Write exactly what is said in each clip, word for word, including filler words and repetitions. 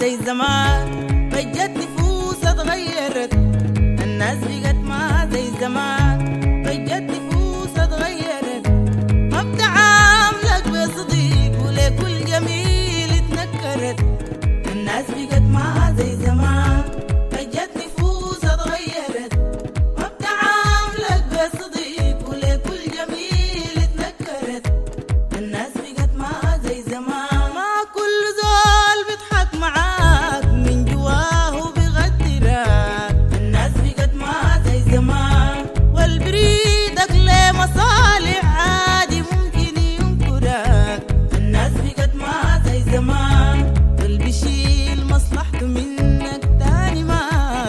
زي زمان، بجت نفوس اتغيرت. الناس بقت ما زي زمان، بجت نفوس اتغيرت. ما بتعاملك بصديق ولكل جميل اتنكرت. الناس بقت ما زي زمان، بجت نفوس اتغيرت. ما بتعاملك بصديق ولكل جميل اتنكرت. الناس بقت ما زي زمان، ما كل زول بيضحك معاك من جواه بيغدرك. الناس بقت ما زي زمان، والبريدك لمصالح عادي ممكن ينكرك. الناس بقت ما زي زمان، واللي بيشيل مصلحته منك تاني ما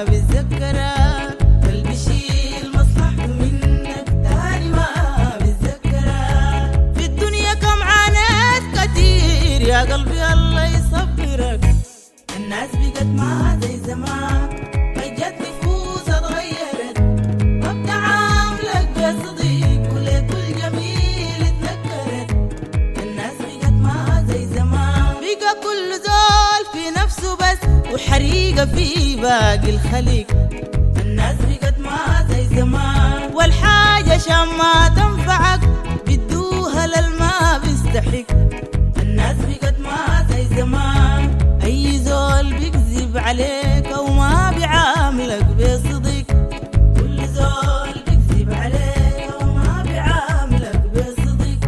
بيتذكرك. واللي بيشيل مصلحته منك تاني ما بيتذكرك. في الدنيا كم عانيت كتير يا قلبي الله يصبرك. الناس بقت ما زي زمان، بجت نفوس اتغيرت. ما بتعاملك بصديق ولكل جميل اتنكرت. الناس بقت ما زي زمان، بقى كل زول في نفسه بس وحريقة في باقي الخليق. الناس بقت ما زي زمان، والحاجة شان ما تنفعك بدوها للما بيستحق. الناس بقت ما زي زمان، أي زول بيكذب عليك أو ما بيعاملك بصدق. كل زول بيكذب عليك أو ما بيعاملك بصدق.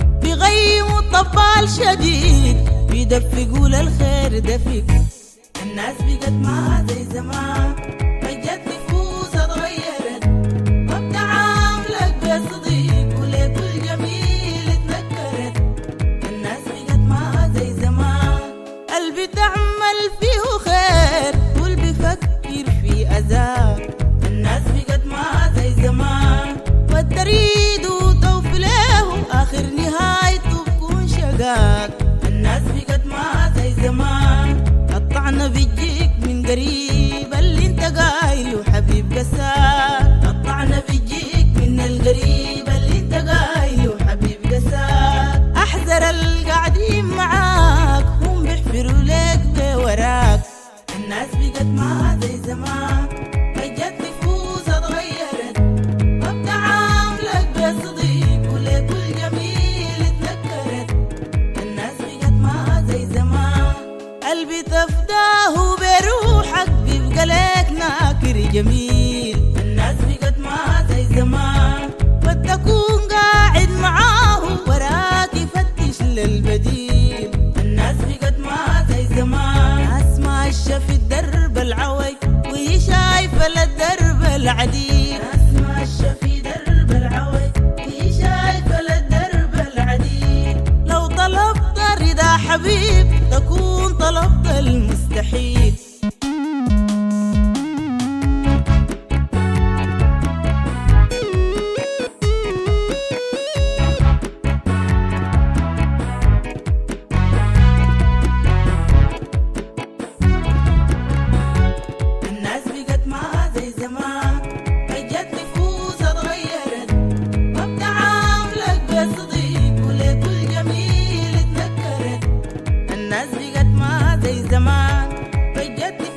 بيغيموا الطبال شديد، بيدفقوا للخير دفق. الناس بقت ما زي زمان، بجت نفوس اتغيرت. ما بتعاملك بصديق ولكل جميل اتنكرت. الناس بقت ما زي زمان، قلبي تعمل فيه خير واللي بيفكر في أذى. الناس بقت ما زي زمان، والتريد وتوفي له آخر نهايته بكون شقاق. الناس بقت ما زي زمان، الطعنة بيجيك من قريب اللي انت قايله حبيب قساك. الطعنة بيجيك من القريب اللي انت قايله حبيب قساك. احذر القاعدين معاك هم بيحفروا لك بوراك. الناس بقت ما زي زمان، بجت نفوس اتغيرت. ما بتعاملك بصديق ولكل جميل اتنكرت. الناس بقت ما زي زمان، قلبي تفداه بروحك بيبقى لك ناكر جميل. الناس بقت ما زي زمان، وتكون قاعد معاه وراك يفتش للبديل. الناس بقت ما زي زمان، ناس ماشية في الدرب العوج وهي شايفة للدرب العديل. ناس ماشية في درب العوج وهي شايفة للدرب العديل. لو طلبت رضا حبيب تكون طلبت المستحيل. الناس بقت ما زي زمان، بجت نفوس اتغيرت. ما بتعاملك بصديق ولكل جميل اتنكرت. الناس بقت ما زي زمان، بجت